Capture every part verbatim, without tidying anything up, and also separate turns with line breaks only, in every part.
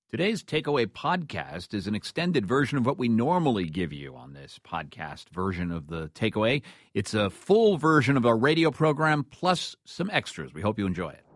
Today's Takeaway podcast is an extended version of what we normally give you on this podcast version of the Takeaway. It's a full version of our radio program plus some extras. We hope you enjoy it.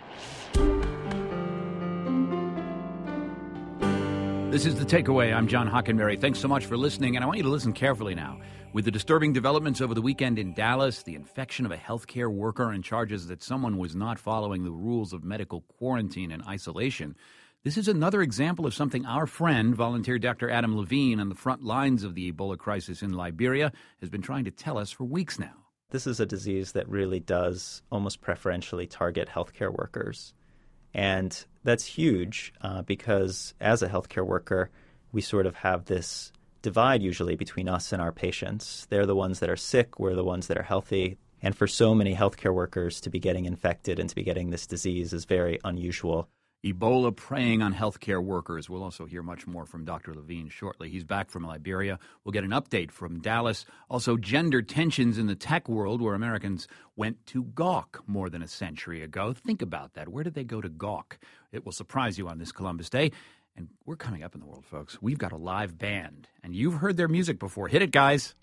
This is the Takeaway. I'm John Hockenberry. Thanks so much for listening, and I want you to listen carefully now. With the disturbing developments over the weekend in Dallas, the infection of a healthcare worker, and charges that someone was not following the rules of medical quarantine and isolation, this is another example of something our friend, volunteer Doctor Adam Levine, on the front lines of the Ebola crisis in Liberia, has been trying to tell us for weeks now.
This is a disease that really does almost preferentially target healthcare workers. And that's huge uh, because as a healthcare worker, we sort of have this divide usually between us and our patients. They're the ones that are sick, we're the ones that are healthy. And for so many healthcare workers to be getting infected and to be getting this disease is very unusual.
Ebola preying on healthcare workers. We'll also hear much more from Doctor Levine shortly. He's back from Liberia. We'll get an update from Dallas. Also, gender tensions in the tech world where Americans went to gawk more than a century ago. Think about that. Where did they go to gawk? It will surprise you on this Columbus Day. And we're coming up in the world, folks. We've got a live band, and you've heard their music before. Hit it, guys.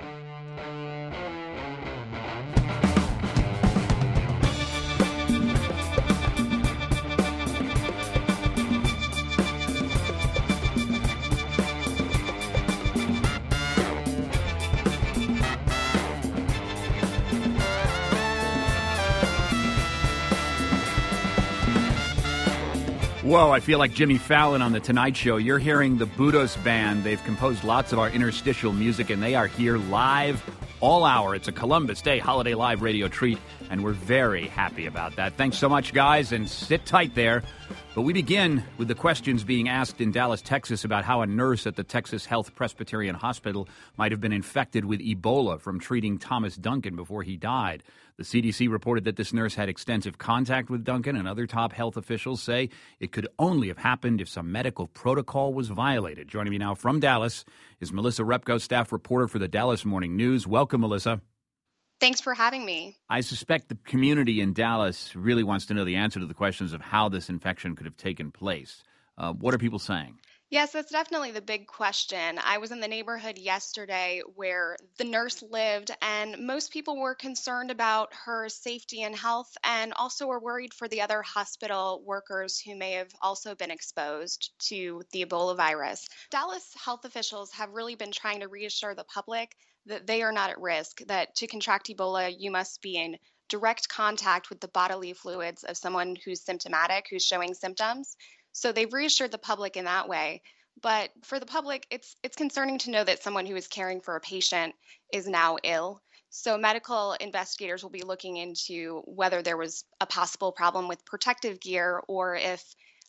Whoa, I feel like Jimmy Fallon on The Tonight Show. You're hearing the Budos Band. They've composed lots of our interstitial music, and they are here live all hour. It's a Columbus Day Holiday Live radio treat, and we're very happy about that. Thanks so much, guys, and sit tight there. But we begin with the questions being asked in Dallas, Texas, about how a nurse at the Texas Health Presbyterian Hospital might have been infected with Ebola from treating Thomas Duncan before he died. The C D C reported that this nurse had extensive contact with Duncan, and other top health officials say it could only have happened if some medical protocol was violated. Joining me now from Dallas is Melissa Repko, staff reporter for the Dallas Morning News. Welcome, Melissa.
Thanks for having me.
I suspect the community in Dallas really wants to know the answer to the questions of how this infection could have taken place. Uh, what are people saying?
Yes, that's definitely the big question. I was in the neighborhood yesterday where the nurse lived, and most people were concerned about her safety and health, and also were worried for the other hospital workers who may have also been exposed to the Ebola virus. Dallas health officials have really been trying to reassure the public that they are not at risk, that to contract Ebola, you must be in direct contact with the bodily fluids of someone who's symptomatic, who's showing symptoms. So they've reassured the public in that way. But for the public, it's it's concerning to know that someone who is caring for a patient is now ill. So medical investigators will be looking into whether there was a possible problem with protective gear, or if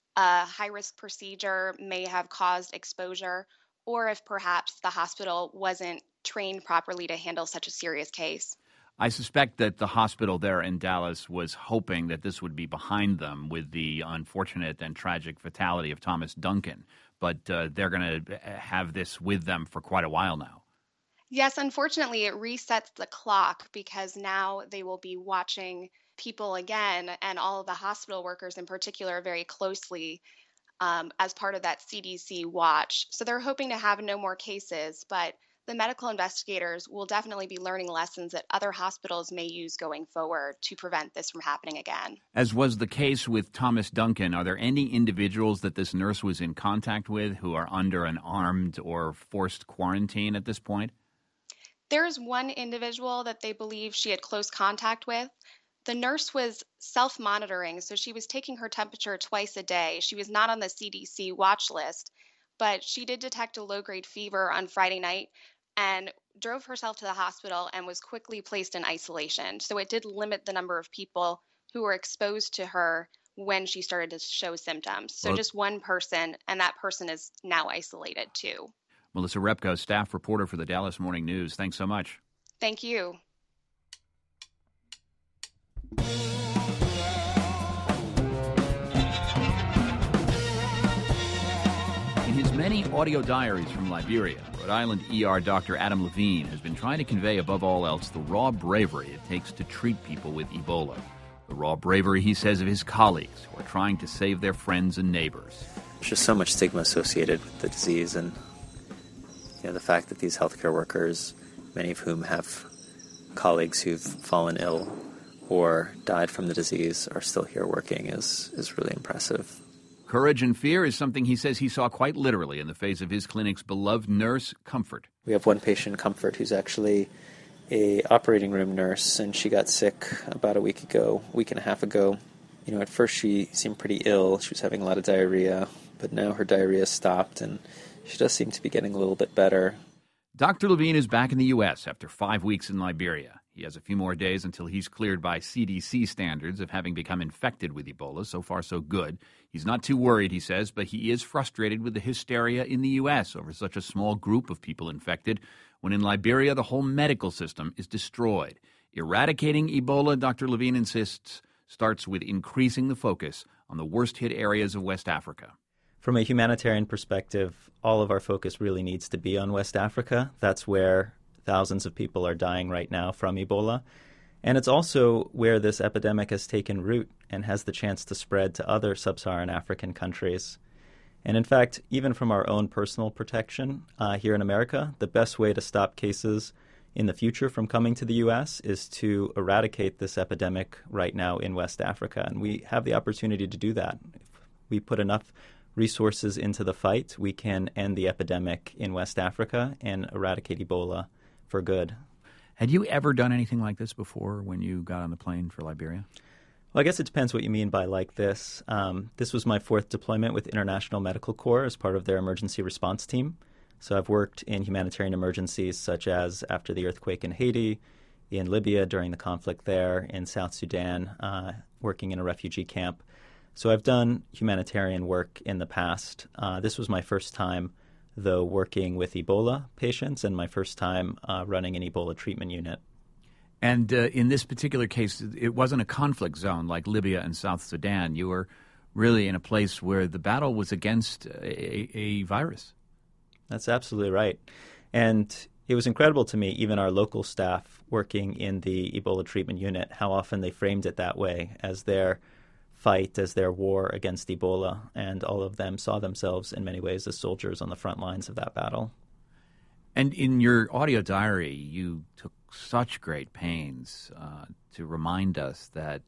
a high-risk procedure may have caused exposure, or if perhaps the hospital wasn't trained properly to handle such a serious case.
I suspect that the hospital there in Dallas was hoping that this would be behind them with the unfortunate and tragic fatality of Thomas Duncan, but uh, they're going to have this with them for quite a while now.
Yes, unfortunately, it resets the clock because now they will be watching people again, and all of the hospital workers in particular very closely um, as part of that C D C watch. So they're hoping to have no more cases, but the medical investigators will definitely be learning lessons that other hospitals may use going forward to prevent this from happening again.
As was the case with Thomas Duncan, are there any individuals that this nurse was in contact with who are under an armed or forced quarantine at this point?
There's one individual that they believe she had close contact with. The nurse was self-monitoring, so she was taking her temperature twice a day. She was not on the C D C watch list, but she did detect a low-grade fever on Friday night and drove herself to the hospital and was quickly placed in isolation. So it did limit the number of people who were exposed to her when she started to show symptoms. So well, just one person, and that person is now isolated too.
Melissa Repko, staff reporter for the Dallas Morning News. Thanks so much.
Thank you.
In his many audio diaries from Liberia, Rhode Island E R Doctor Adam Levine has been trying to convey above all else the raw bravery it takes to treat people with Ebola. The raw bravery, he says, of his colleagues who are trying to save their friends and neighbors.
there's just so much stigma associated with the disease, and you know the fact that these healthcare workers, many of whom have colleagues who've fallen ill or died from the disease, are still here working is is really impressive.
Courage and fear is something he says he saw quite literally in the face of his clinic's beloved nurse, Comfort.
We have one patient, Comfort, who's actually a operating room nurse, and she got sick about a week ago, week and a half ago. You know, at first she seemed pretty ill. She was having a lot of diarrhea, but now her diarrhea stopped, and she does seem to be getting a little bit better.
Doctor Levine is back in the U S after five weeks in Liberia. He has a few more days until he's cleared by C D C standards of having become infected with Ebola. So far, so good. He's not too worried, he says, but he is frustrated with the hysteria in the U S over such a small group of people infected, when in Liberia the whole medical system is destroyed. Eradicating Ebola, Doctor Levine insists, starts with increasing the focus on the worst-hit areas of West Africa.
From a humanitarian perspective, all of our focus really needs to be on West Africa. That's where thousands of people are dying right now from Ebola. And it's also where this epidemic has taken root and has the chance to spread to other sub-Saharan African countries. And in fact, even from our own personal protection uh, here in America, the best way to stop cases in the future from coming to the U S is to eradicate this epidemic right now in West Africa. And we have the opportunity to do that. If we put enough resources into the fight, we can end the epidemic in West Africa and eradicate Ebola for good.
Had you ever done anything like this before when you got on the plane for Liberia?
Well, I guess it depends what you mean by like this. Um, this was my fourth deployment with International Medical Corps as part of their emergency response team. So I've worked in humanitarian emergencies such as after the earthquake in Haiti, in Libya during the conflict there, in South Sudan, uh, working in a refugee camp. So I've done humanitarian work in the past. Uh, this was my first time, though, working with Ebola patients and my first time uh, running an Ebola treatment unit.
And uh, in this particular case, it wasn't a conflict zone like Libya and South Sudan. You were really in a place where the battle was against a, a virus.
That's absolutely right. And it was incredible to me, even our local staff working in the Ebola treatment unit, how often they framed it that way as their fight, as their war against Ebola. And all of them saw themselves in many ways as soldiers on the front lines of that battle.
And in your audio diary, you took such great pains uh, to remind us that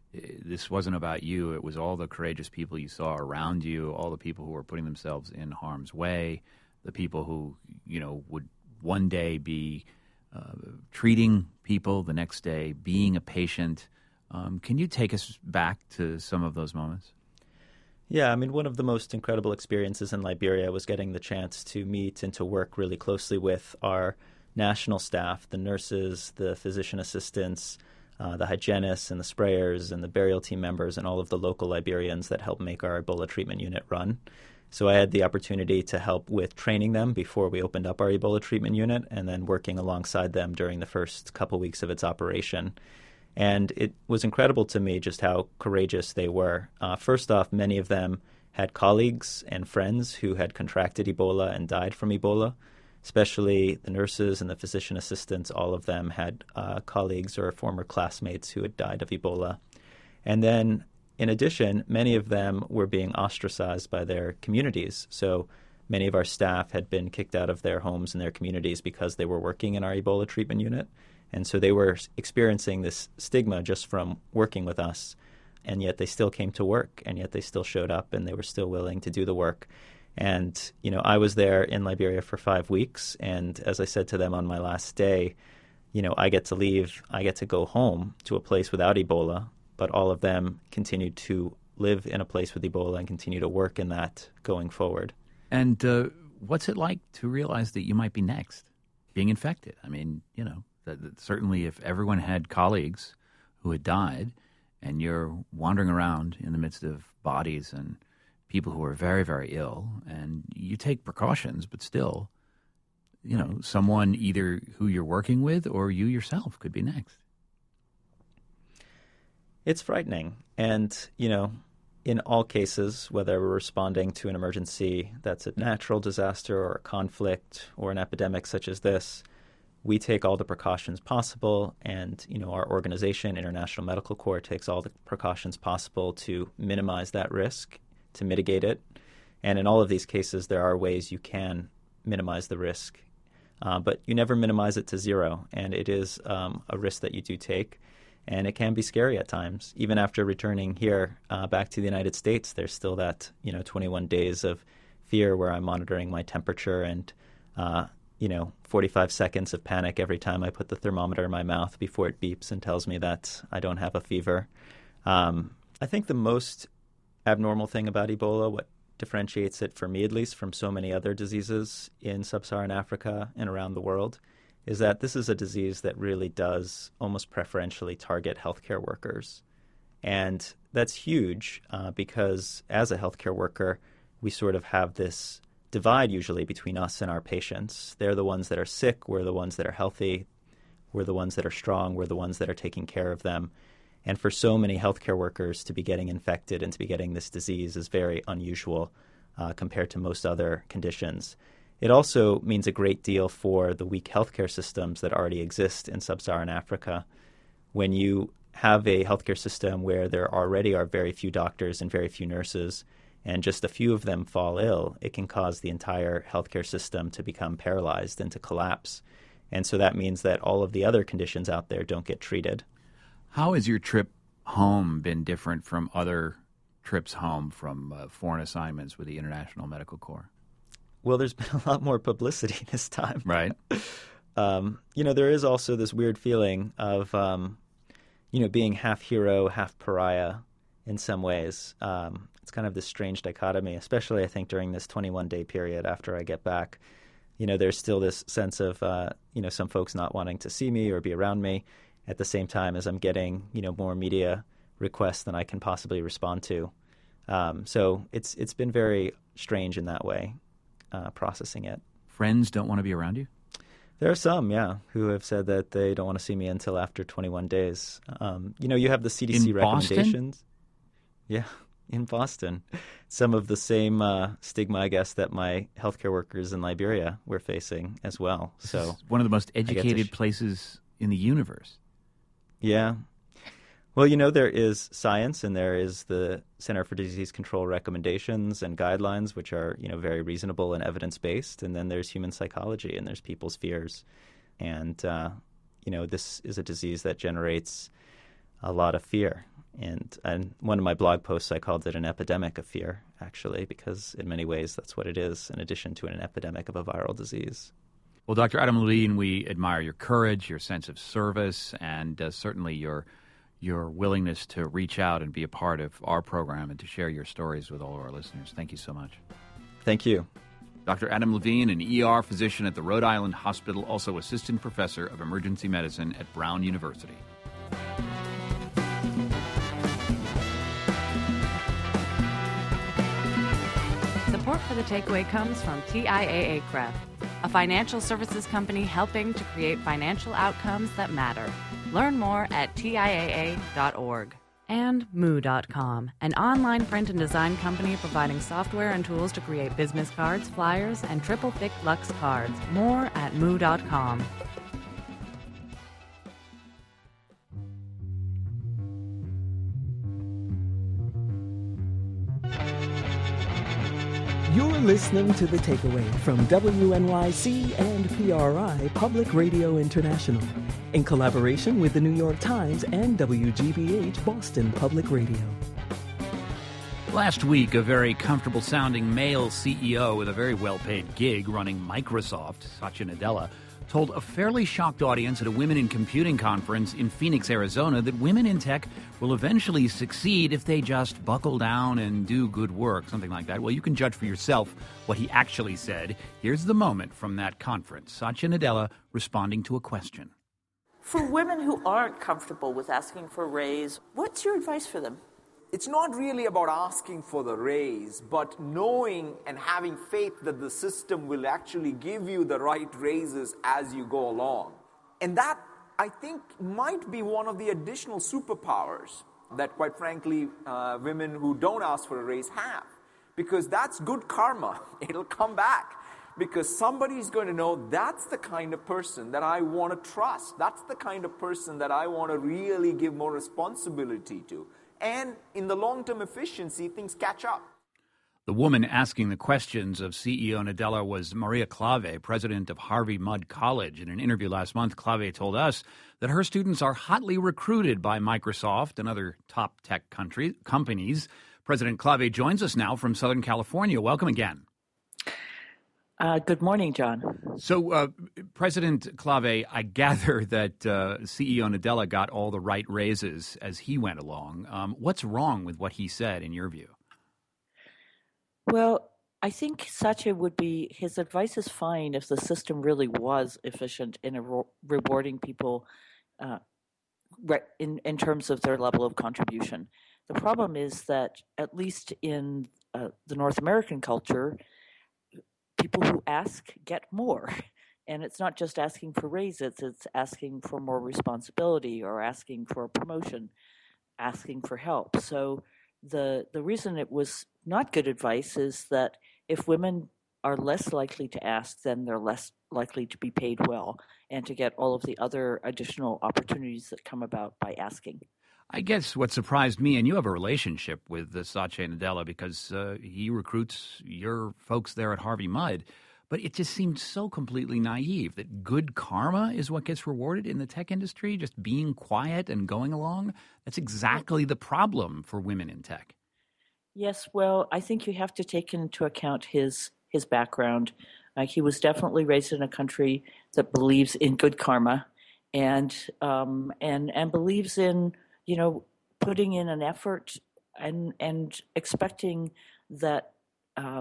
this wasn't about you. It was all the courageous people you saw around you, all the people who were putting themselves in harm's way, the people who, you know, would one day be uh, treating people, the next day being a patient. Um, can you take us back to some of those moments?
Yeah, I mean, one of the most incredible experiences in Liberia was getting the chance to meet and to work really closely with our national staff, the nurses, the physician assistants, uh, the hygienists and the sprayers and the burial team members and all of the local Liberians that help make our Ebola treatment unit run. So I had the opportunity to help with training them before we opened up our Ebola treatment unit and then working alongside them during the first couple weeks of its operation. And it was incredible to me just how courageous they were. Uh, first off, many of them had colleagues and friends who had contracted Ebola and died from Ebola, especially the nurses and the physician assistants. All of them had uh, colleagues or former classmates who had died of Ebola. And then, in addition, many of them were being ostracized by their communities. So many of our staff had been kicked out of their homes and their communities because they were working in our Ebola treatment unit. And so they were experiencing this stigma just from working with us, and yet they still came to work, and yet they still showed up, and they were still willing to do the work. And, you know, I was there in Liberia for five weeks, and as I said to them on my last day, you know, I get to leave, I get to go home to a place without Ebola, but all of them continued to live in a place with Ebola and continue to work in that going forward.
And uh, what's it like to realize that you might be next, being infected? I mean, you know, that, that certainly if everyone had colleagues who had died and you're wandering around in the midst of bodies and people who are very, very ill, and you take precautions, but still, you know, someone either who you're working with or you yourself could be next.
It's frightening. And, you know, in all cases, whether we're responding to an emergency that's a natural disaster or a conflict or an epidemic such as this, we take all the precautions possible. And, you know, our organization, International Medical Corps, takes all the precautions possible to minimize that risk, to mitigate it. And in all of these cases, there are ways you can minimize the risk. Uh, but you never minimize it to zero, and it is um, a risk that you do take, and it can be scary at times. Even after returning here uh, back to the United States, there's still that, you know, twenty-one days of fear where I'm monitoring my temperature and, uh, you know, forty-five seconds of panic every time I put the thermometer in my mouth before it beeps and tells me that I don't have a fever. Um, I think the most abnormal thing about Ebola, what differentiates it, for me at least, from so many other diseases in sub-Saharan Africa and around the world, is that this is a disease that really does almost preferentially target healthcare workers. And that's huge uh, because as a healthcare worker, we sort of have this divide usually between us and our patients. They're the ones that are sick, we're the ones that are healthy, we're the ones that are strong, we're the ones that are taking care of them. And for so many healthcare workers to be getting infected and to be getting this disease is very unusual uh, compared to most other conditions. It also means a great deal for the weak healthcare systems that already exist in sub-Saharan Africa. When you have a healthcare system where there already are very few doctors and very few nurses, and just a few of them fall ill, it can cause the entire healthcare system to become paralyzed and to collapse. And so that means that all of the other conditions out there don't get treated.
How has your trip home been different from other trips home from uh, foreign assignments with the International Medical Corps?
Well, there's been a lot more publicity this time.
Right.
um, you know, there is also this weird feeling of, um, you know, being half hero, half pariah in some ways. Um, it's kind of this strange dichotomy, especially I think during this twenty-one day period after I get back. You know, there's still this sense of, uh, you know, some folks not wanting to see me or be around me, at the same time as I'm getting, you know, more media requests than I can possibly respond to. Um, so it's it's been very strange in that way, uh, processing it.
Friends don't want to be around you?
There are some, yeah, who have said that they don't want to see me until after twenty-one days. Um, you know, you have the C D C
in
recommendations.
Boston?
Yeah, in Boston. Some of the same uh, stigma, I guess, that my healthcare workers in Liberia were facing as well. So
it's one of the most educated
sh-
places in the universe.
Yeah. Well, you know, there is science and there is the Center for Disease Control recommendations and guidelines, which are, you know, very reasonable and evidence-based. And then there's human psychology and there's people's fears. And, uh, you know, this is a disease that generates a lot of fear. And, and one of my blog posts, I called it an epidemic of fear, actually, because in many ways that's what it is, in addition to an epidemic of a viral disease.
Well, Doctor Adam Levine, we admire your courage, your sense of service, and uh, certainly your your willingness to reach out and be a part of our program and to share your stories with all of our listeners. Thank you so much.
Thank you.
Doctor Adam Levine, an E R physician at the Rhode Island Hospital, also assistant professor of emergency medicine at Brown University.
Support for The Takeaway comes from T I A A C R E F, a financial services company helping to create financial outcomes that matter. Learn more at T I A A dot org. And Moo dot com, an online print and design company providing software and tools to create business cards, flyers, and triple thick luxe cards. More at Moo dot com.
You're listening to The Takeaway from W N Y C and P R I Public Radio International, in collaboration with the New York Times and W G B H Boston Public Radio.
Last week, a very comfortable-sounding male C E O with a very well-paid gig running Microsoft, Satya Nadella, told a fairly shocked audience at a Women in Computing conference in Phoenix, Arizona, that women in tech will eventually succeed if they just buckle down and do good work, something like that. Well, you can judge for yourself what he actually said. Here's the moment from that conference. Satya Nadella responding to a question.
For women who aren't comfortable with asking for a raise, what's your advice for them?
It's not really about asking for the raise, but knowing and having faith that the system will actually give you the right raises as you go along. And that, I think, might be one of the additional superpowers that, quite frankly, uh, women who don't ask for a raise have. Because that's good karma. It'll come back. Because somebody's going to know that's the kind of person that I want to trust. That's the kind of person that I want to really give more responsibility to. And in the long-term efficiency, things catch up.
The woman asking the questions of C E O Nadella was Maria Klawe, president of Harvey Mudd College. In an interview last month, Klawe told us that her students are hotly recruited by Microsoft and other top tech country, companies. President Klawe joins us now from Southern California. Welcome again.
Uh, good morning, John.
So, uh, President Klawe, I gather that uh, C E O Nadella got all the right raises as he went along. Um, what's wrong with what he said, in your view?
Well, I think Satya would be, his advice is fine if the system really was efficient in re- rewarding people uh, re- in, in terms of their level of contribution. The problem is that, at least in uh, the North American culture, people who ask get more. And it's not just asking for raises, it's asking for more responsibility or asking for a promotion, asking for help. So the the reason it was not good advice is that if women are less likely to ask, then they're less likely to be paid well and to get all of the other additional opportunities that come about by asking.
I guess what surprised me, and you have a relationship with uh, Satya Nadella because uh, he recruits your folks there at Harvey Mudd, but it just seemed so completely naive that good karma is what gets rewarded in the tech industry, just being quiet and going along. That's exactly the problem for women in tech.
Yes, well, I think you have to take into account his his background. Uh, he was definitely raised in a country that believes in good karma, and um, and and believes in, you know, putting in an effort and and expecting that uh,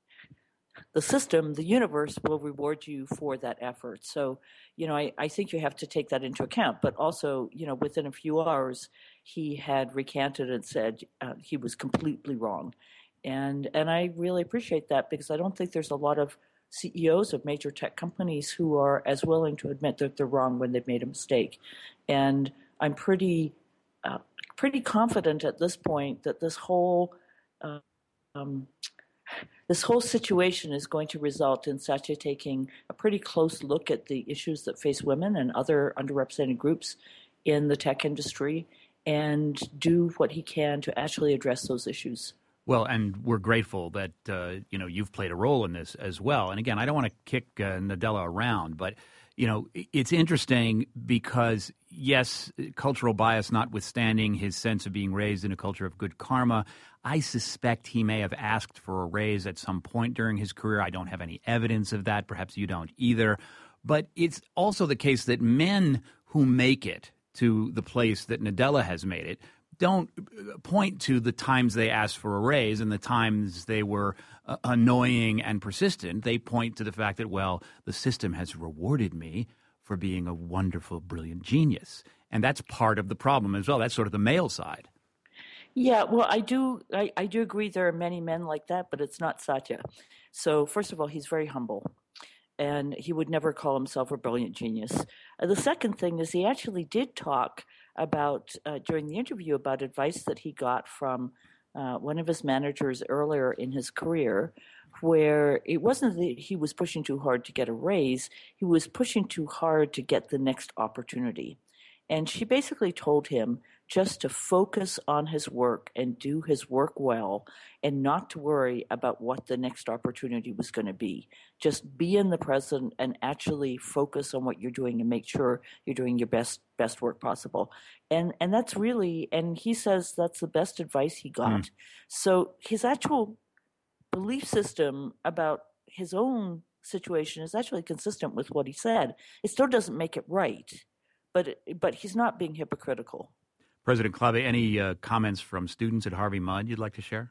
the system, the universe, will reward you for that effort. So, you know, I, I think you have to take that into account. But also, you know, within a few hours, he had recanted and said uh, he was completely wrong. And and I really appreciate that, because I don't think there's a lot of C E Os of major tech companies who are as willing to admit that they're wrong when they've made a mistake. And I'm pretty uh, pretty confident at this point that this whole uh, um, this whole situation is going to result in Satya taking a pretty close look at the issues that face women and other underrepresented groups in the tech industry and do what he can to actually address those issues.
Well, and we're grateful that, uh, you know, you've played a role in this as well. And again, I don't want to kick uh, Nadella around, but, you know, it's interesting because, yes, cultural bias notwithstanding, his sense of being raised in a culture of good karma, I suspect he may have asked for a raise at some point during his career. I don't have any evidence of that. Perhaps you don't either. But it's also the case that men who make it to the place that Nadella has made it don't point to the times they asked for a raise and the times they were uh, annoying and persistent. They point to the fact that, well, the system has rewarded me for being a wonderful, brilliant genius. And that's part of the problem as well. That's sort of the male side.
Yeah, well, I do I, I do agree there are many men like that, but it's not Satya. So first of all, he's very humble, and he would never call himself a brilliant genius. Uh, the second thing is he actually did talk about, uh, during the interview, about advice that he got from uh, one of his managers earlier in his career, where it wasn't that he was pushing too hard to get a raise, he was pushing too hard to get the next opportunity. And she basically told him just to focus on his work and do his work well and not to worry about what the next opportunity was going to be. Just be in the present and actually focus on what you're doing and make sure you're doing your best best work possible. And and that's really, and he says that's the best advice he got. Mm. So his actual belief system about his own situation is actually consistent with what he said. It still doesn't make it right, but but he's not being hypocritical.
President Klawe, any uh, comments from students at Harvey Mudd you'd like to share?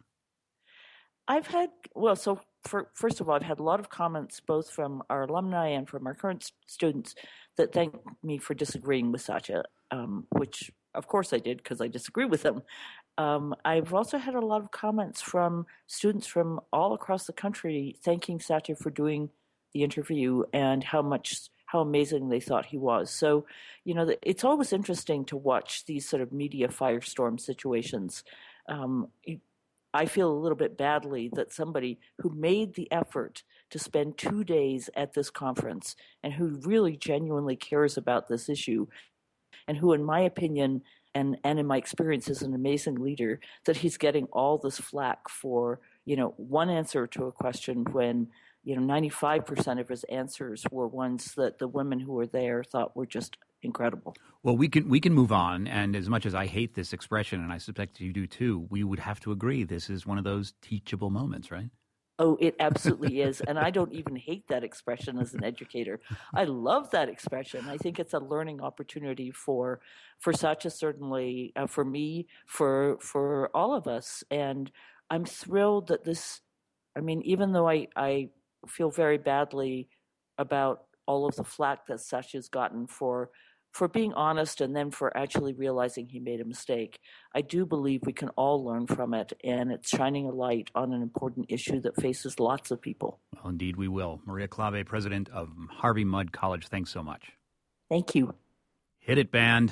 I've had, well, so for, first of all, I've had a lot of comments both from our alumni and from our current students that thank me for disagreeing with Satya, um, which of course I did because I disagree with him. Um, I've also had a lot of comments from students from all across the country thanking Satya for doing the interview and how much how amazing they thought he was. So, you know, it's always interesting to watch these sort of media firestorm situations. Um, I feel a little bit badly that somebody who made the effort to spend two days at this conference and who really genuinely cares about this issue and who, in my opinion, and, and in my experience is an amazing leader, that he's getting all this flack for you know, one answer to a question when, you know, ninety-five percent of his answers were ones that the women who were there thought were just incredible.
Well, we can we can move on, and as much as I hate this expression, and I suspect you do too, we would have to agree this is one of those teachable moments, right?
Oh, it absolutely is. And I don't even hate that expression as an educator. I love that expression. I think it's a learning opportunity for for Satya, certainly, uh, for me, for for all of us. And I'm thrilled that this, I mean, even though I, I feel very badly about all of the flack that Satya's gotten for for being honest and then for actually realizing he made a mistake, I do believe we can all learn from it, and it's shining a light on an important issue that faces lots of people.
Well, indeed we will. Maria Klawe, president of Harvey Mudd College, thanks so much.
Thank you.
Hit it, band.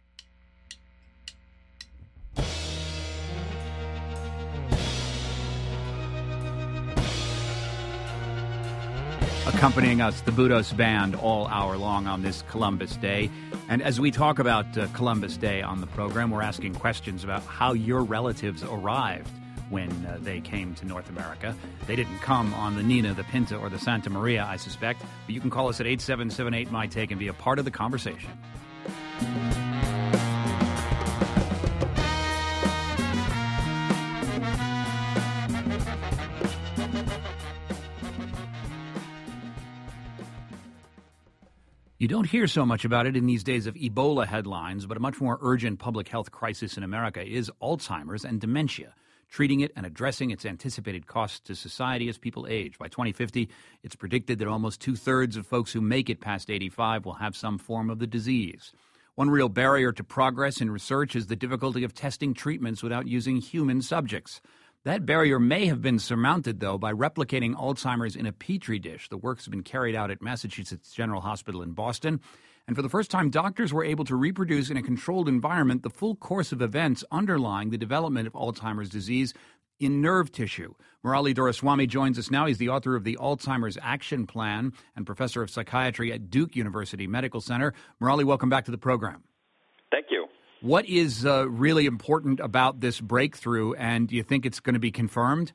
Accompanying us, the Budos Band, all hour long on this Columbus Day. And as we talk about uh, Columbus Day on the program, we're asking questions about how your relatives arrived when uh, they came to North America. They didn't come on the Nina, the Pinta, or the Santa Maria, I suspect. But you can call us at eight seven seven eight, M Y T A K and be a part of the conversation. You don't hear so much about it in these days of Ebola headlines, but a much more urgent public health crisis in America is Alzheimer's and dementia, treating it and addressing its anticipated costs to society as people age. By twenty fifty, it's predicted that almost two-thirds of folks who make it past eighty-five will have some form of the disease. One real barrier to progress in research is the difficulty of testing treatments without using human subjects. That barrier may have been surmounted, though, by replicating Alzheimer's in a petri dish. The work has been carried out at Massachusetts General Hospital in Boston. And for the first time, doctors were able to reproduce in a controlled environment the full course of events underlying the development of Alzheimer's disease in nerve tissue. Murali Doraiswamy joins us now. He's the author of the Alzheimer's Action Plan and professor of psychiatry at Duke University Medical Center. Murali, welcome back to the program.
Thank you.
What is uh, really important about this breakthrough, and do you think it's going to be confirmed?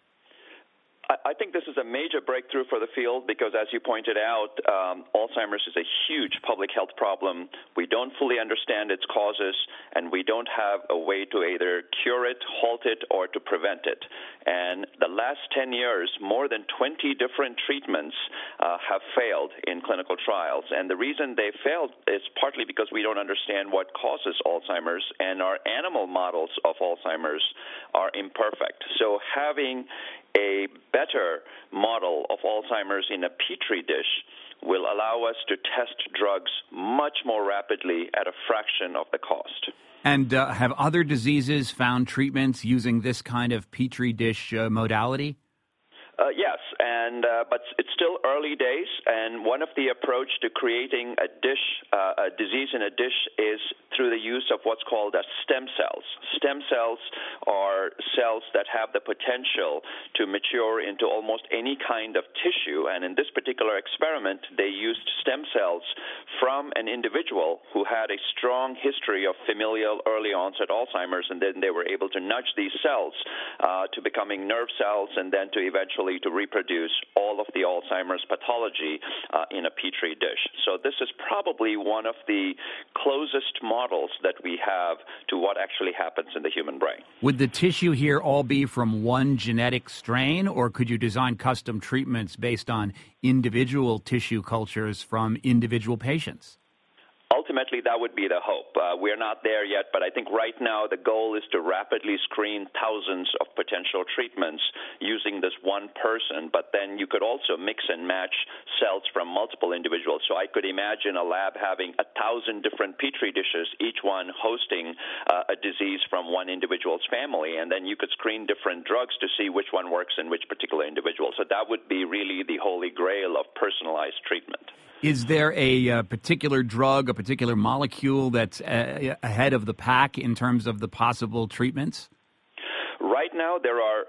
I think this is a major breakthrough for the field because, as you pointed out, um, Alzheimer's is a huge public health problem. We don't fully understand its causes, and we don't have a way to either cure it, halt it, or to prevent it. And the last ten years, more than twenty different treatments uh, have failed in clinical trials. And the reason they failed is partly because we don't understand what causes Alzheimer's, and our animal models of Alzheimer's are imperfect. So having a better model of Alzheimer's in a petri dish will allow us to test drugs much more rapidly at a fraction of the cost.
And uh, have other diseases found treatments using this kind of petri dish uh, modality?
Uh, yes, and uh, but it's still early days, and one of the approach to creating a dish, uh, a disease in a dish, is through the use of what's called as stem cells. Stem cells are cells that have the potential to mature into almost any kind of tissue, and in this particular experiment, they used stem cells from an individual who had a strong history of familial early onset Alzheimer's, and then they were able to nudge these cells uh, to becoming nerve cells, and then to eventually to reproduce all of the Alzheimer's pathology uh, in a petri dish. So this is probably one of the closest models that we have to what actually happens in the human brain.
Would the tissue here all be from one genetic strain, or could you design custom treatments based on individual tissue cultures from individual patients?
Ultimately, that would be the hope. Uh, we're not there yet, but I think right now the goal is to rapidly screen thousands of potential treatments using this one person, but then you could also mix and match cells from multiple individuals. So I could imagine a lab having a thousand different petri dishes, each one hosting uh, a disease from one individual's family, and then you could screen different drugs to see which one works in which particular individual. So that would be really the holy grail of personalized treatment.
Is there a uh, particular drug, a particular molecule that's uh, ahead of the pack in terms of the possible treatments?
Right now, there are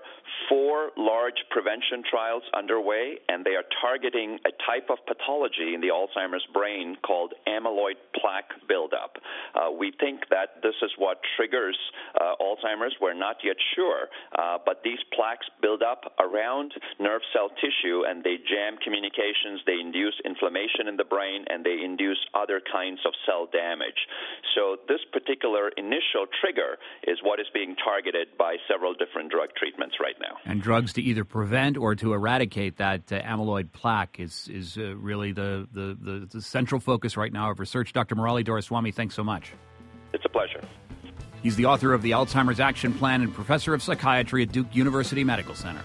four large prevention trials underway, and they are targeting a type of pathology in the Alzheimer's brain called amyloid plaque buildup. Uh, we think that this is what triggers uh, Alzheimer's. We're not yet sure, uh, but these plaques build up around nerve cell tissue, and they jam communications, they induce inflammation in the brain, and they induce other kinds of cell damage. So this particular initial trigger is what is being targeted by several different drug treatments right now.
And drugs to either prevent or to eradicate that uh, amyloid plaque is is uh, really the, the, the, the central focus right now of research. Doctor Murali Doraiswamy, thanks so much.
It's a pleasure.
He's the author of the Alzheimer's Action Plan and professor of psychiatry at Duke University Medical Center.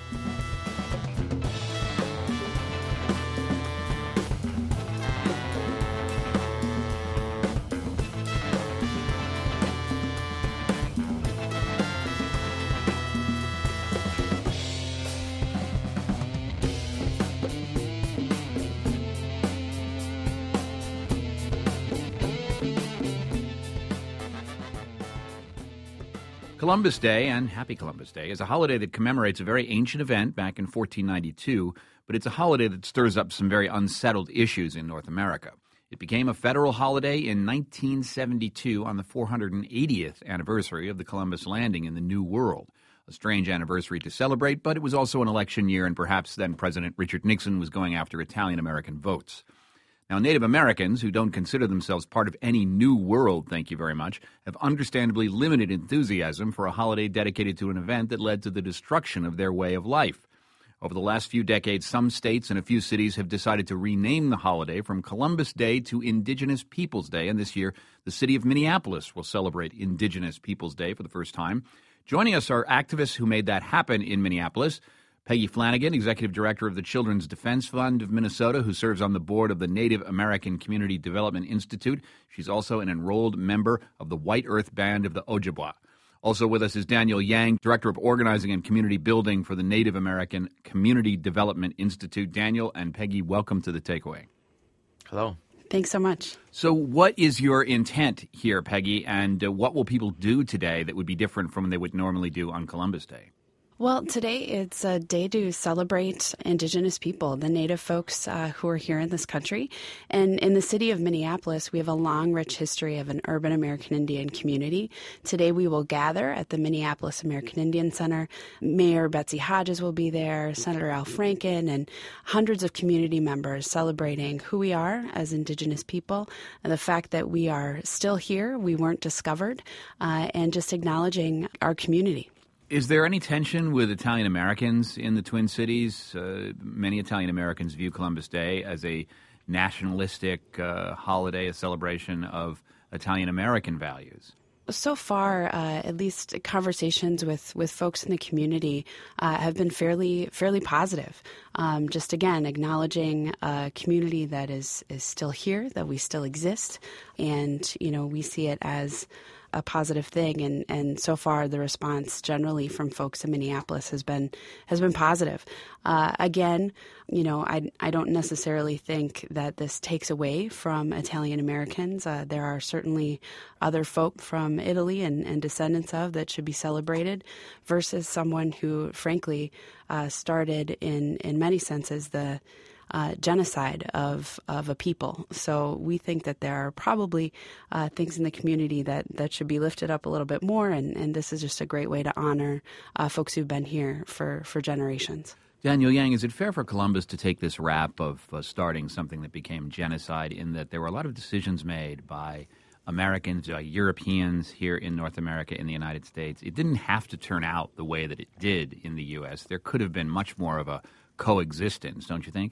Columbus Day, and Happy Columbus Day, is a holiday that commemorates a very ancient event back in fourteen ninety-two, but it's a holiday that stirs up some very unsettled issues in North America. It became a federal holiday in nineteen seventy-two on the four hundred eightieth anniversary of the Columbus landing in the New World. A strange anniversary to celebrate, but it was also an election year, and perhaps then President Richard Nixon was going after Italian-American votes. Now, Native Americans, who don't consider themselves part of any new world, thank you very much, have understandably limited enthusiasm for a holiday dedicated to an event that led to the destruction of their way of life. Over the last few decades, some states and a few cities have decided to rename the holiday from Columbus Day to Indigenous Peoples Day, and this year the city of Minneapolis will celebrate Indigenous Peoples Day for the first time. Joining us are activists who made that happen in Minneapolis. Peggy Flanagan, Executive Director of the Children's Defense Fund of Minnesota, who serves on the board of the Native American Community Development Institute. She's also an enrolled member of the White Earth Band of the Ojibwa. Also with us is Daniel Yang, Director of Organizing and Community Building for the Native American Community Development Institute. Daniel and Peggy, welcome to The Takeaway.
Hello.
Thanks so much.
So what is your intent here, Peggy, and uh, what will people do today that would be different from what they would normally do on Columbus Day?
Well, today it's a day to celebrate Indigenous people, the Native folks uh, who are here in this country. And in the city of Minneapolis, we have a long, rich history of an urban American Indian community. Today we will gather at the Minneapolis American Indian Center. Mayor Betsy Hodges will be there, Senator Al Franken, and hundreds of community members celebrating who we are as Indigenous people and the fact that we are still here, we weren't discovered, uh, and just acknowledging our community.
Is there any tension with Italian Americans in the Twin Cities? Uh, many Italian Americans view Columbus Day as a nationalistic uh, holiday, a celebration of Italian American values.
So far, uh, at least conversations with, with folks in the community uh, have been fairly fairly positive. Um, just again, acknowledging a community that is is still here, that we still exist, and you know we see it as a positive thing, and, and so far the response generally from folks in Minneapolis has been has been positive. Uh, again, you know, I I don't necessarily think that this takes away from Italian Americans. Uh, there are certainly other folk from Italy and, and descendants of that should be celebrated, versus someone who, frankly, uh, started in in many senses the Uh, genocide of of a people. So we think that there are probably uh, things in the community that, that should be lifted up a little bit more, and, and this is just a great way to honor uh, folks who've been here for, for generations.
Daniel Yang, is it fair for Columbus to take this rap of uh, starting something that became genocide, in that there were a lot of decisions made by Americans, uh, Europeans here in North America, in the United States? It didn't have to turn out the way that it did in the U S. There could have been much more of a coexistence, don't you think?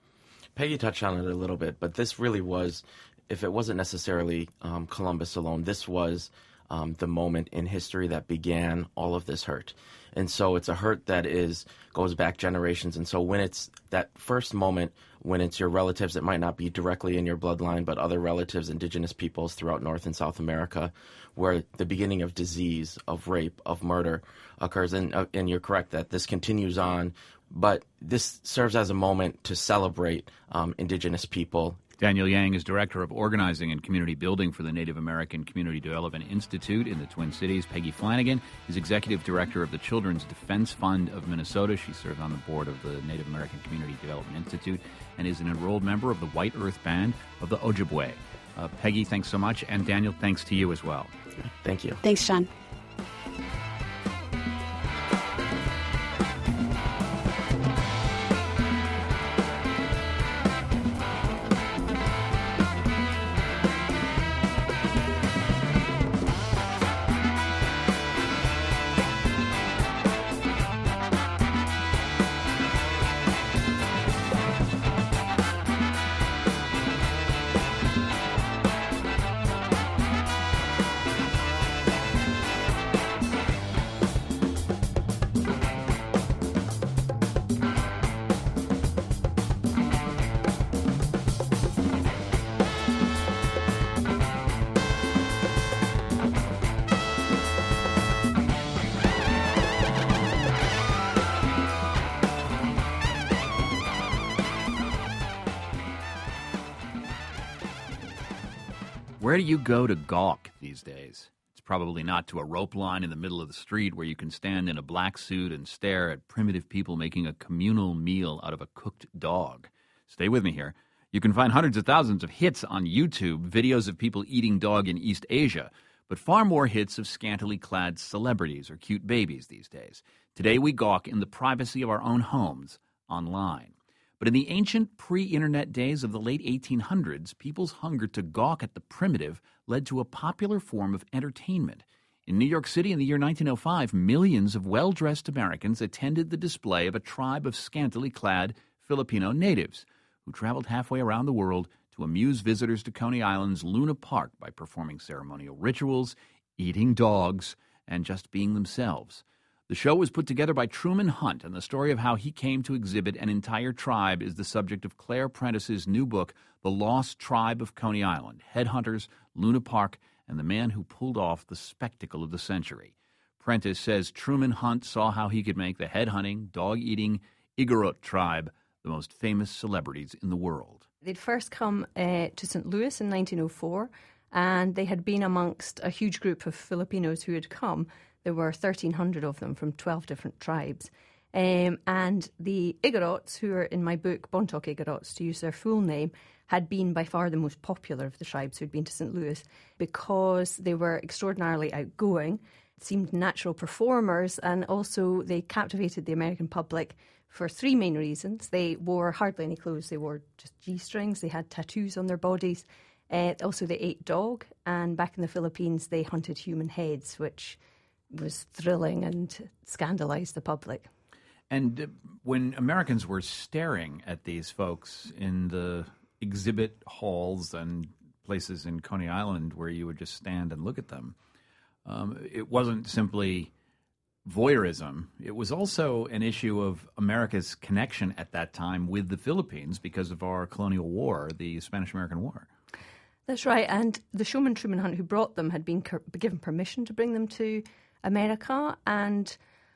Peggy touched on it a little bit, but this really was, if it wasn't necessarily um, Columbus alone, this was um, the moment in history that began all of this hurt. And so it's a hurt that is goes back generations. And so when it's that first moment, when it's your relatives that might not be directly in your bloodline, but other relatives, Indigenous peoples throughout North and South America, where the beginning of disease, of rape, of murder occurs. And, uh, and you're correct that this continues on. But this serves as a moment to celebrate um, Indigenous people
Daniel Yang is Director of Organizing and Community Building for the Native American Community Development Institute in the Twin Cities. Peggy Flanagan is Executive Director of the Children's Defense Fund of Minnesota. She serves on the board of the Native American Community Development Institute and is an enrolled member of the White Earth Band of the Ojibwe. Uh, Peggy, thanks so much. And Daniel, thanks to you as well.
Thank you.
Thanks, Sean.
Where do you go to gawk these days? It's probably not to a rope line in the middle of the street where you can stand in a black suit and stare at primitive people making a communal meal out of a cooked dog. Stay with me here. You can find hundreds of thousands of hits on YouTube, videos of people eating dog in East Asia, but far more hits of scantily clad celebrities or cute babies these days. Today we gawk in the privacy of our own homes online. But in the ancient pre-internet days of the late eighteen hundreds, people's hunger to gawk at the primitive led to a popular form of entertainment. In New York City in the year nineteen oh five, millions of well-dressed Americans attended the display of a tribe of scantily clad Filipino natives who traveled halfway around the world to amuse visitors to Coney Island's Luna Park by performing ceremonial rituals, eating dogs, and just being themselves. The show was put together by Truman Hunt, and the story of how he came to exhibit an entire tribe is the subject of Claire Prentice's new book, The Lost Tribe of Coney Island, Headhunters, Luna Park, and the Man Who Pulled Off the Spectacle of the Century. Prentice says Truman Hunt saw how he could make the head-hunting, dog-eating Igorot tribe the most famous celebrities in the world.
They'd first come uh, to Saint Louis in nineteen oh four, and they had been amongst a huge group of Filipinos who had come. There were thirteen hundred of them from twelve different tribes. Um, and the Igorots, who are in my book, Bontoc Igorots, to use their full name, had been by far the most popular of the tribes who'd been to Saint Louis because they were extraordinarily outgoing, seemed natural performers, and also they captivated the American public for three main reasons. They wore hardly any clothes. They wore just G-strings. They had tattoos on their bodies. Uh, also, they ate dog. And back in the Philippines, they hunted human heads, which was thrilling and scandalized the public.
And uh, when Americans were staring at these folks in the exhibit halls and places in Coney Island where you would just stand and look at them, um, it wasn't simply voyeurism. It was also an issue of America's connection at that time with the Philippines because of our colonial war, the Spanish-American War.
That's right. And the showman Truman Hunt, who brought them, had been given permission to bring them to America, and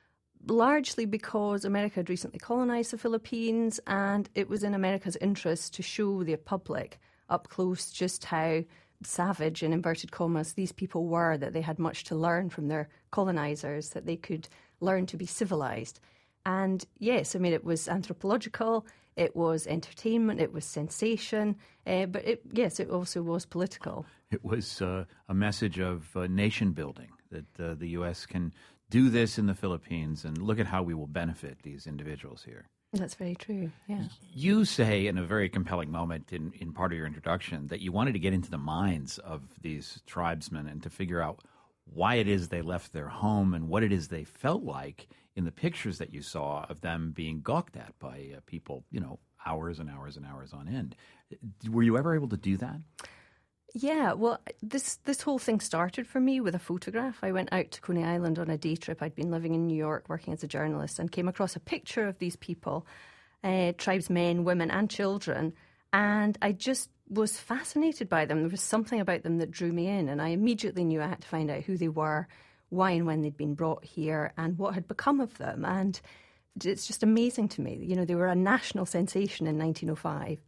largely because America had recently colonized the Philippines, and it was in America's interest to show the public up close just how savage, in inverted commas, these people were, that they had much to learn from their colonizers, that they could learn to be civilized. And yes, I mean, it was anthropological, it was entertainment, it was sensation, uh, but it, yes, it also was political.
It was uh, a message of uh, nation building, that uh, the U S can do this in the Philippines, and look at how we will benefit these individuals here.
That's very true, yeah.
You say in a very compelling moment in, in part of your introduction that you wanted to get into the minds of these tribesmen and to figure out why it is they left their home and what it is they felt like in the pictures that you saw of them being gawked at by uh, people, you know, hours and hours and hours on end. Were you ever able to do that?
Yeah, well, this this whole thing started for me with a photograph. I went out to Coney Island on a day trip. I'd been living in New York working as a journalist and came across a picture of these people, uh, tribesmen, women and children, and I just was fascinated by them. There was something about them that drew me in, and I immediately knew I had to find out who they were, why and when they'd been brought here, and what had become of them. And it's just amazing to me. You know, they were a national sensation in nineteen oh five.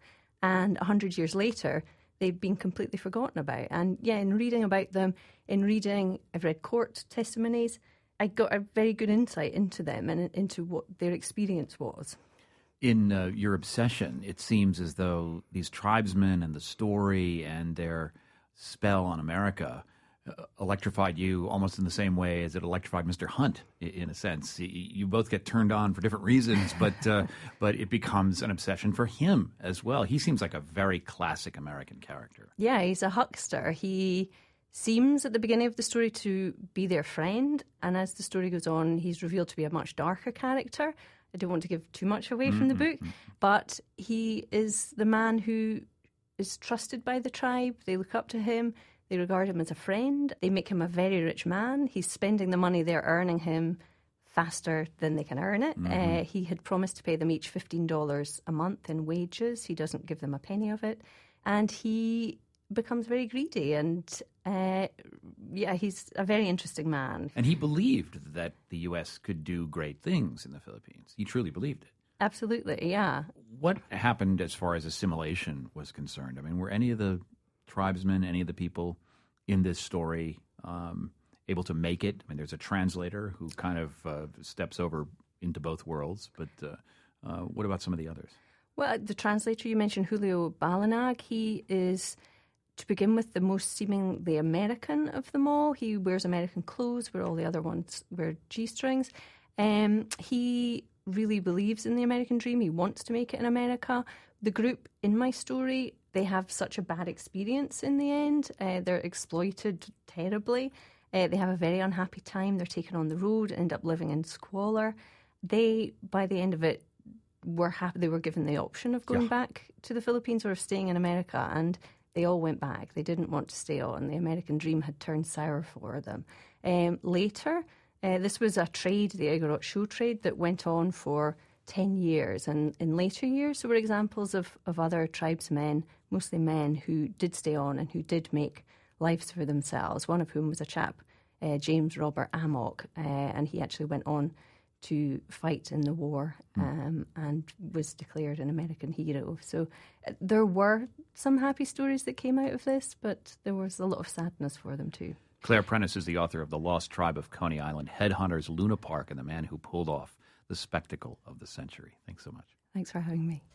and a hundred years later, they've been completely forgotten about. And yeah, in reading about them, in reading, I've read court testimonies, I got a very good insight into them and into what their experience was.
In uh, your obsession, it seems as though these tribesmen and the story and their spell on America uh, electrified you almost in the same way as it electrified Mister Hunt, in a sense. You both get turned on for different reasons, but uh, but it becomes an obsession for him as well. He seems like a very classic American character.
Yeah, he's a huckster. He seems at the beginning of the story to be their friend, and as the story goes on, he's revealed to be a much darker character. I don't want to give too much away mm-hmm. from the book, but he is the man who is trusted by the tribe. They look up to him. They regard him as a friend. They make him a very rich man. He's spending the money they're earning him faster than they can earn it. Mm-hmm. Uh, he had promised to pay them each fifteen dollars a month in wages. He doesn't give them a penny of it. And he becomes very greedy. And uh, yeah, he's a very interesting man.
And he believed that the U S could do great things in the Philippines. He truly believed it.
Absolutely, yeah.
What happened as far as assimilation was concerned? I mean, were any of the tribesmen, any of the people in this story um, able to make it? I mean, there's a translator who kind of uh, steps over into both worlds, but uh, uh, what about some of the others?
Well, the translator, you mentioned Julio Balanag. He is, to begin with, the most seemingly American of them all. He wears American clothes where all the other ones wear G-strings. Um, he really believes in the American dream. He wants to make it in America. The group in my story, they have such a bad experience in the end. Uh, they're exploited terribly. Uh, they have a very unhappy time. They're taken on the road, end up living in squalor. They, by the end of it, were happy. They were given the option of going yeah. back to the Philippines or of staying in America, and they all went back. They didn't want to stay on. The American dream had turned sour for them. Um, later, uh, this was a trade, the Igorot show trade, that went on for ten years. And in later years, there were examples of, of other tribesmen, mostly men, who did stay on and who did make lives for themselves, one of whom was a chap, uh, James Robert Amok, uh, and he actually went on to fight in the war um, mm. and was declared an American hero. So uh, there were some happy stories that came out of this, but there was a lot of sadness for them too.
Claire Prentice is the author of The Lost Tribe of Coney Island, Headhunters, Luna Park, and the Man Who Pulled Off the Spectacle of the Century. Thanks so much.
Thanks for having me.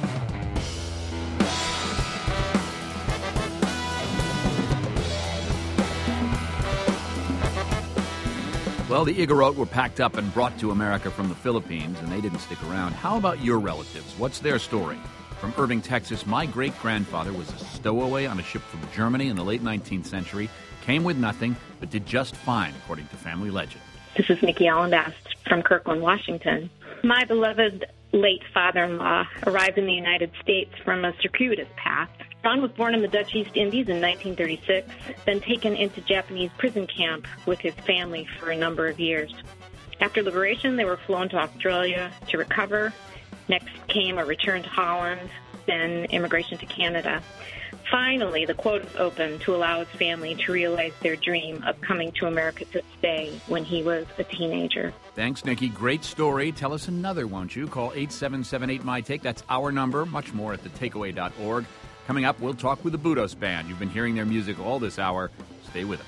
Well, the Igorot were packed up and brought to America from the Philippines, and they didn't stick around. How about your relatives? What's their story? From Irving, Texas, my great-grandfather was a stowaway on a ship from Germany in the late nineteenth century, came with nothing, but did just fine, according to family legend.
This is Nikki Allenbast from Kirkland, Washington. My beloved late father-in-law arrived in the United States from a circuitous path. John was born in the Dutch East Indies in nineteen thirty-six, then taken into Japanese prison camp with his family for a number of years. After liberation, they were flown to Australia to recover. Next came a return to Holland, then immigration to Canada. Finally, the quotas opened to allow his family to realize their dream of coming to America to stay when he was a teenager.
Thanks, Nikki. Great story. Tell us another, won't you? Call eight seven seven eight, M Y, TAKE. That's our number. Much more at the takeaway dot org. Coming up, we'll talk with the Budos Band. You've been hearing their music all this hour. Stay with us.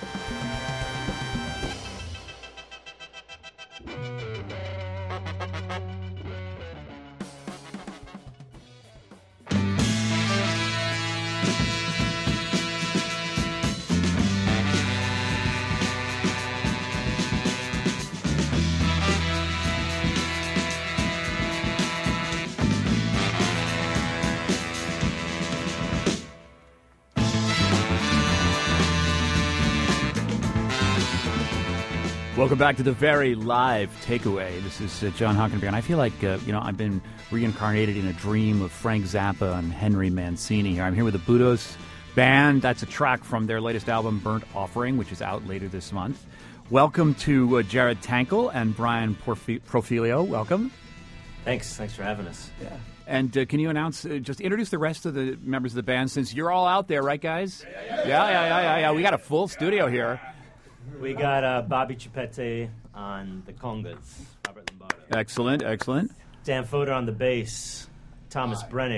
Welcome back to the very live takeaway. This is uh, John Hockenberry, and I feel like, uh, you know, I've been reincarnated in a dream of Frank Zappa and Henry Mancini here. I'm here with the Budos Band. That's a track from their latest album, Burnt Offering, which is out later this month. Welcome to uh, Jared Tankel and Brian Porfi- Profilio. Welcome.
Thanks. Thanks for having us.
Yeah. And uh, can you announce, uh, just introduce the rest of the members of the band, since you're all out there, right, guys? Yeah, yeah, yeah. Yeah, yeah, yeah, yeah. yeah. We got a full studio here.
We got uh, Bobby Chipete on the congas, Robert Lombardo.
Excellent, excellent.
Dan Foder on the bass, Thomas Hi. Brennick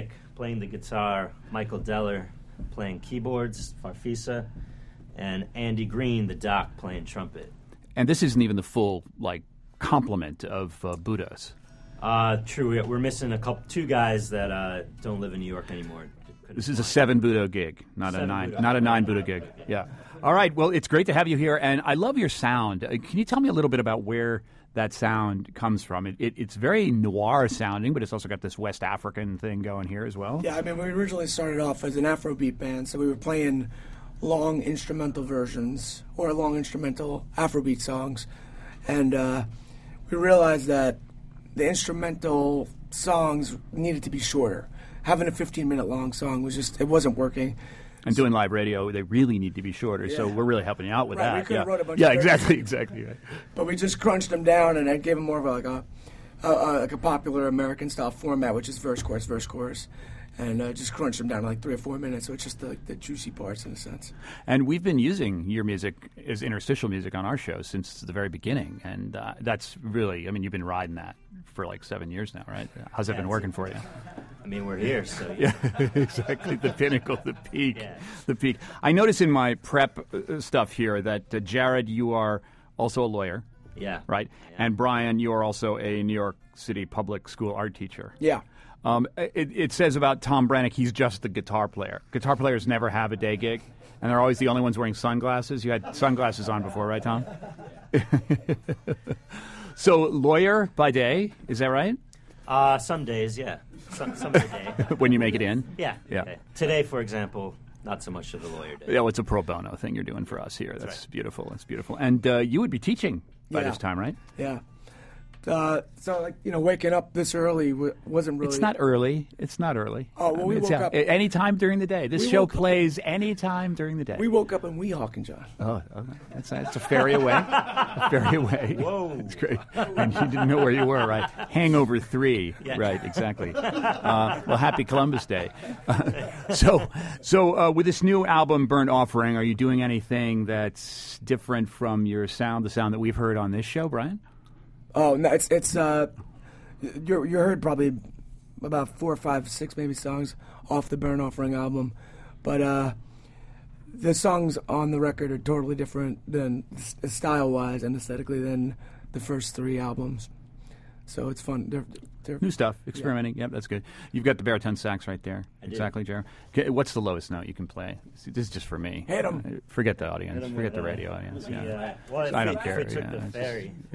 playing the guitar, Michael Deller playing keyboards, Farfisa, and Andy Green, the doc, playing trumpet.
And this isn't even the full, like, complement of uh, Budos.
Uh, true. We're missing a couple, two guys that uh, don't live in New York anymore.
This is a seven Budo gig, not
Seven
a nine,
Budo.
not a nine Budo gig. Yeah. All right. Well, it's great to have you here, and I love your sound. Uh, Can you tell me a little bit about where that sound comes from? It, it, it's very noir sounding, but it's also got this West African thing going here as well.
Yeah, I mean, we originally started off as an Afrobeat band, so we were playing long instrumental versions or long instrumental Afrobeat songs, and uh, we realized that the instrumental songs needed to be shorter. Having a fifteen-minute long song was just, it wasn't working.
And doing live radio, they really need to be shorter, so
Yeah.
we're really helping you out with
Right, we
that.
could've
yeah,
wrote a bunch
yeah,
of
exactly,
versions.
exactly. Right.
But we just crunched them down, and I gave them more of a, like a, a, a like a popular American-style format, which is verse, chorus, verse, chorus, and uh, just crunched them down to like three or four minutes, so it's just the, like, the juicy parts in a sense.
And we've been using your music as interstitial music on our show since the very beginning, and uh, that's really, I mean, you've been riding that for like seven years now, right? How's it
Yeah,
been
it's-
working for you?
I mean, we're here, so
Yeah, exactly. The pinnacle, the peak,
Yeah.
the peak. I notice in my prep uh, stuff here that uh, Jared, you are also a lawyer.
Yeah.
Right. And Brian, you are also a New York City public school art teacher.
Yeah.
Um, it, it says about Tom Brannick, he's just the guitar player. Guitar players never have a day gig, and they're always the only ones wearing sunglasses. You had sunglasses on before, right, Tom? So, lawyer by day, is that right?
Uh, some days, yeah. Some, some of the day.
When you make it in?
Yeah.
Yeah.
Okay. Today, for example, not so much of the lawyer day.
Yeah, well, it's a pro bono thing you're doing for us here. That's,
That's right.
beautiful. That's beautiful. And uh, you would be teaching by
Yeah.
this time, right?
Yeah. Uh, so, like, you know, waking up this early w- wasn't really...
It's not early. It's not early.
Oh, well, we
it's
woke
yeah,
up-
a- any time during the day. This
We
show
woke up-
plays any time during the day.
We woke up in Weehawken, John.
Oh, okay. That's, that's a ferry away. A ferry away.
Whoa.
That's great. And you didn't know where you were, right? Hangover three.
Yeah.
Right, exactly. Uh, well, happy Columbus Day. so, so uh, with this new album, Burnt Offering, are you doing anything that's different from your sound, the sound that we've heard on this show, Brian?
Oh, no, it's, it's, uh, you you heard probably about four, five, six maybe songs off the Burn Offering album, but, uh, the songs on the record are totally different than, style-wise and aesthetically, than the first three albums. So it's fun. They're, they're
New stuff, experimenting. Yep, that's good. You've got the baritone sax right there.
I do.
Exactly, Jared. Okay, what's the lowest note you can play? This is just for me.
Hit 'em.
Uh, Forget the audience.
Hit 'em
Forget
with,
the
uh,
radio audience.
the,
Yeah.
uh, well, if
I
we-
don't
if
care.
we took
yeah,
the
it's just-
ferry
yeah.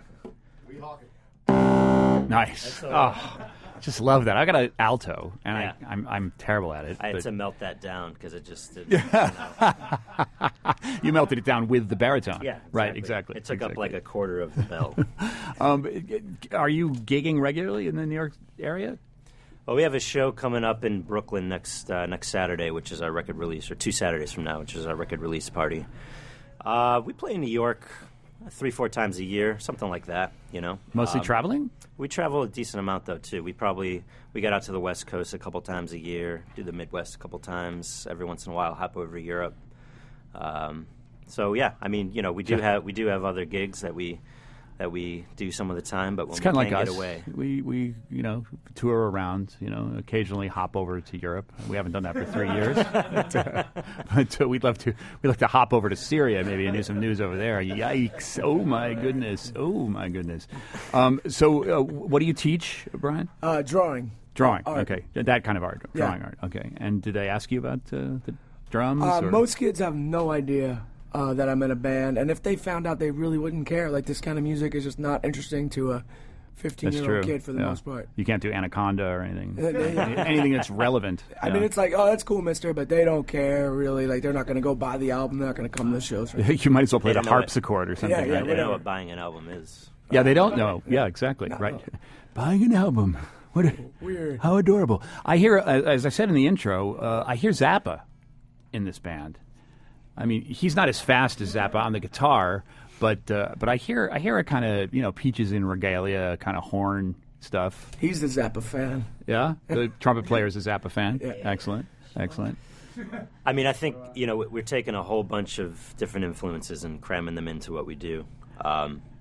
over.
Nice.
That's all
Oh, just love that. I got an alto, and
Yeah.
I, I'm I'm terrible at it.
I had
but
to melt that down because it just didn't. You know.
you melted it down with the baritone.
Yeah,
Right. Exactly.
It took
exactly.
up like a quarter of the bell.
Um, are you gigging regularly in the New York area?
Well, we have a show coming up in Brooklyn next uh, next Saturday, which is our record release, or two Saturdays from now, which is our record release party. Uh, we play in New York three, four times a year, something like that. You know,
Mostly
Um,
traveling.
We travel a decent amount though too. We probably we get out to the West Coast a couple times a year, do the Midwest a couple times. Every once in a while, hop over to Europe. Um, so yeah, I mean, you know, we do
Yeah.
have we do have other gigs that we that we do some of the time, but when
It's
we
kind of
can't
like
get
us.
away,
We we you know tour around. You know, occasionally hop over to Europe. We haven't done that for three years, but, uh, but uh, we'd love to. We'd like to hop over to Syria maybe and do some news over there. Yikes! Oh my goodness! Oh my goodness! Um, so, uh, what do you teach, Brian?
Uh, drawing.
Drawing.
Art.
Okay, that kind of art.
Yeah.
Drawing art. Okay. And did they ask you about uh, the drums?
Uh,
or?
most kids have no idea uh, that I'm in a band, and if they found out, they really wouldn't care. Like, this kind of music is just not interesting to a
That's
fifteen-year-old
true.
kid for the
Yeah.
most part.
You can't do Anaconda or anything.
Uh, they-
anything that's relevant.
I
yeah.
mean, it's like, oh, that's cool, mister, but they don't care, really. Like, they're not going to go buy the album. They're not going to come to the shows. Right?
you might as well play
They
the
don't know it.
harpsichord or something.
Yeah, yeah,
right?
they don't know
whatever.
what buying an album is.
Yeah, they don't know. Yeah, exactly.
No.
Right. Buying an album. What? A,
Weird.
How adorable. I hear, uh, as I said in the intro, uh, I hear Zappa in this band. I mean, he's not as fast as Zappa on the guitar, but uh, but I hear I hear a kind of you know Peaches in Regalia kind of horn stuff.
He's the Zappa fan.
Yeah, the trumpet player is a Zappa fan.
Yeah.
Excellent, excellent.
I mean, I think, you know, we're taking a whole bunch of different influences and cramming them into what we do. Um,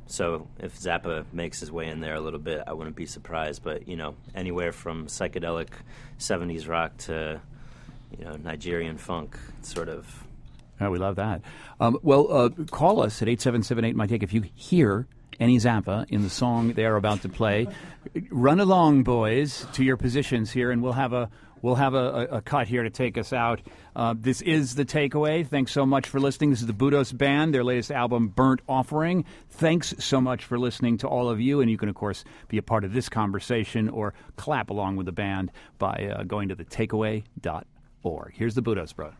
So if Zappa makes his way in there a little bit, I wouldn't be surprised. But, you know, anywhere from psychedelic seventies rock to, you know, Nigerian funk, sort of.
Oh, we love that. Um, well, uh, call us at eight seven seven eight, my take if you hear any Zappa in the song they are about to play. Run along, boys, to your positions here, and we'll have a we'll have a, a, a cut here to take us out. Uh, this is The Takeaway. Thanks so much for listening. This is the Budos Band, their latest album, Burnt Offering. Thanks so much for listening to all of you, and you can, of course, be a part of this conversation or clap along with the band by uh, going to the takeaway dot org. Here's the Budos, bro.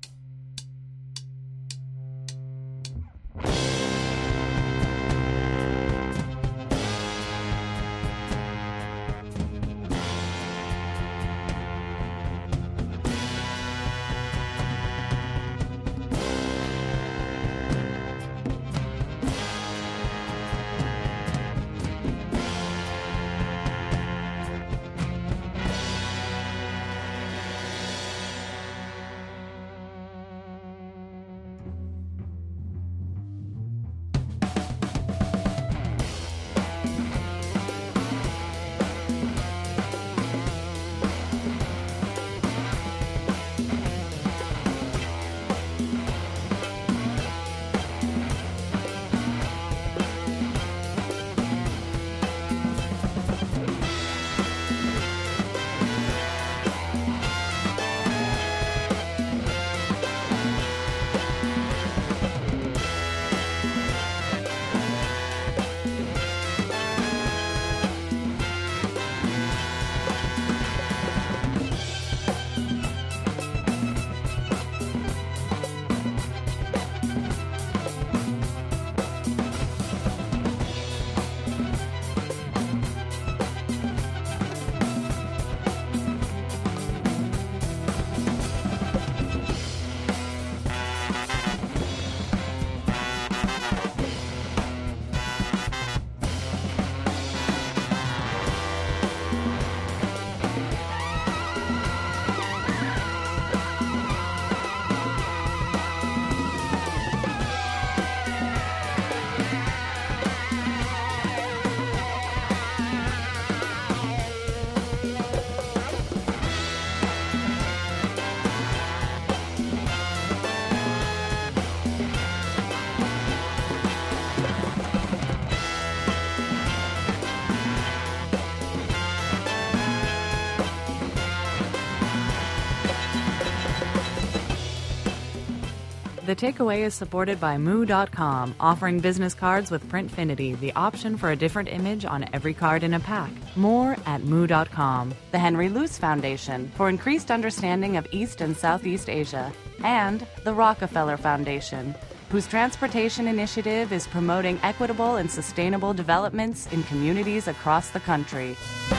The Takeaway is supported by Moo dot com, offering business cards with Printfinity, the option for a different image on every card in a pack. More at Moo dot com. The Henry Luce Foundation, for increased understanding of East and Southeast Asia. And the Rockefeller Foundation, whose transportation initiative is promoting equitable and sustainable developments in communities across the country.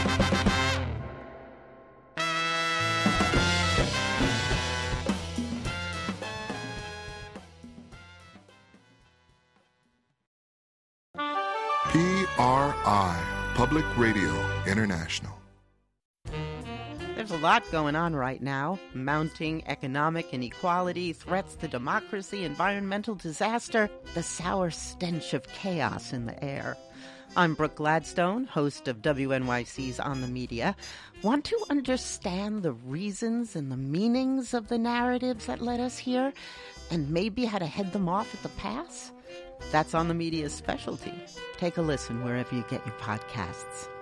P R I, Public Radio International.
There's a lot going on right now. Mounting economic inequality, threats to democracy, environmental disaster, the sour stench of chaos in the air. I'm Brooke Gladstone, host of W N Y C's On the Media. Want to understand the reasons and the meanings of the narratives that led us here, and maybe how to head them off at the pass? That's On the Media's specialty. Take a listen wherever you get your podcasts.